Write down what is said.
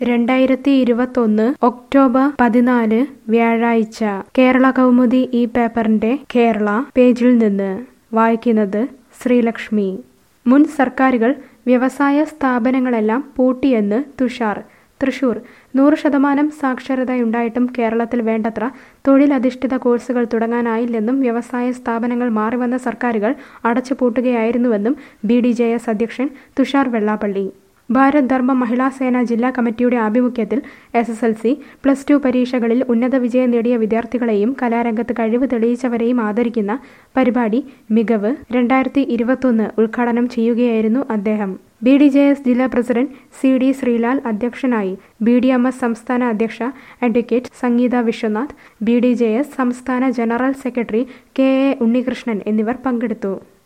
2021 October 14 വ്യാഴാഴ്ച കേരള കൗമുദി ഈ പേപ്പറിന്റെ കേരള പേജിൽ നിന്ന് വായിക്കുന്നത് ശ്രീലക്ഷ്മി. മുൻ സർക്കാരുകൾ വ്യവസായ സ്ഥാപനങ്ങളെല്ലാം പൂട്ടിയെന്ന് തുഷാർ. തൃശൂർ 100% സാക്ഷരതയുണ്ടായിട്ടും കേരളത്തിൽ വേണ്ടത്ര തൊഴിലധിഷ്ഠിത കോഴ്സുകൾ തുടങ്ങാനായില്ലെന്നും വ്യവസായ സ്ഥാപനങ്ങൾ മാറിവന്ന സർക്കാരുകൾ അടച്ചുപൂട്ടുകയായിരുന്നുവെന്നും BDJS അധ്യക്ഷൻ തുഷാർ വെള്ളാപ്പള്ളി. ഭാരത് ധർമ്മ മഹിളാ സേന ജില്ലാ കമ്മിറ്റിയുടെ ആഭിമുഖ്യത്തിൽ SSLC, +2 പരീക്ഷകളിൽ ഉന്നത വിജയം നേടിയ വിദ്യാർത്ഥികളെയും കലാരംഗത്ത് കഴിവ് തെളിയിച്ചവരെയും ആദരിക്കുന്ന പരിപാടി മികവ് 2021 ഉദ്ഘാടനം ചെയ്യുകയായിരുന്നു അദ്ദേഹം. BDJS ജില്ലാ പ്രസിഡന്റ് CD ശ്രീലാൽ അധ്യക്ഷനായി. BDMS സംസ്ഥാന അധ്യക്ഷ അഡ്വക്കേറ്റ് സംഗീത വിശ്വനാഥ്, BDJS സംസ്ഥാന ജനറൽ സെക്രട്ടറി KA ഉണ്ണികൃഷ്ണൻ എന്നിവർ പങ്കെടുത്തു.